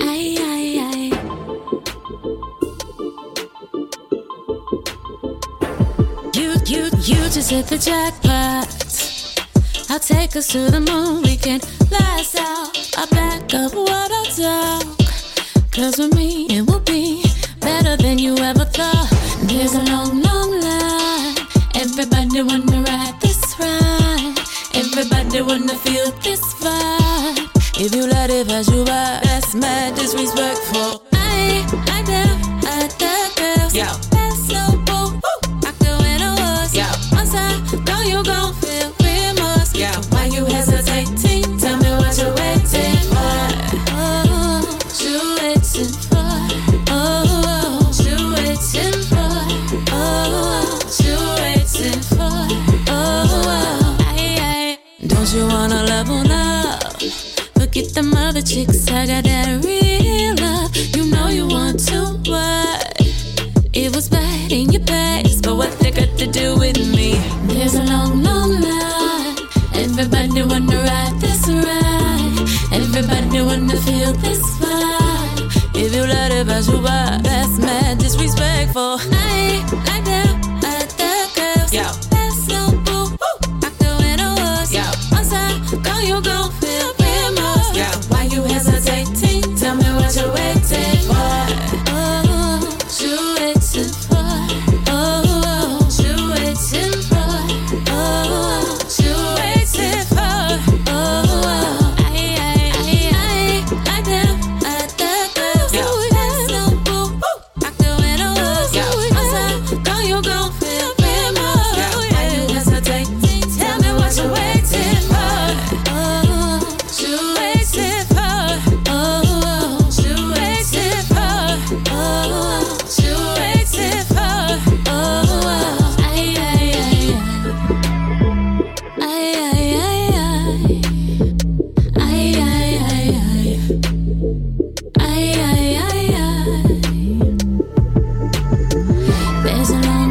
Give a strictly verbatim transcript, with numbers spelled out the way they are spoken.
Ay, ay, ay. You, you, you just hit the jackpot. I'll take us to the moon. We can blast out. I'll back up what I talk. Cause with me it will be better than you ever thought. There's a long, long line. Everybody wanna ride this ride. Everybody wanna feel this vibe. If you let it pass you by, that's mad disrespectful. I like that, I like that girl. Yo. That's so cool. I could win awards. Yo. Once I go, you gon' feel remorse. Yo. Why you hesitating? Tell me what you're waiting for. Oh, you waiting for. Oh, you waiting for. Oh, you waiting for. Oh, aye, aye. Don't you wanna level up? Forget them other chicks, I got that real love. You know you want to, but it was bad in your past. But what they got to do with me? There's a long, long line. Everybody wanna ride this ride. Everybody wanna feel this vibe. If you let it pass you by, that's mad disrespectful. I like that, I like that girl. Yo. That's so cool. I could win awards. Yo. Once I go, you gon' feel remorse. Yo. Why you hesitating? Tell me what you're waiting for. Oh, you waiting for. Oh, you waiting for. Oh, you waiting for. Oh, aye, aye, aye, aye. Like that, I like that girl. Yo. That's so cool. I could win awards. Yo. Once I go, you gon' feel remorse. Yo. Why you hesitating? Tell me what you're waiting for. Oh, you waiting for. Oh, you waiting for. Oh, you waiting for. Oh, aye, aye, aye, aye. Aye, aye, aye, aye. Aye, aye, aye, aye. Aye, aye, aye, aye. There's a long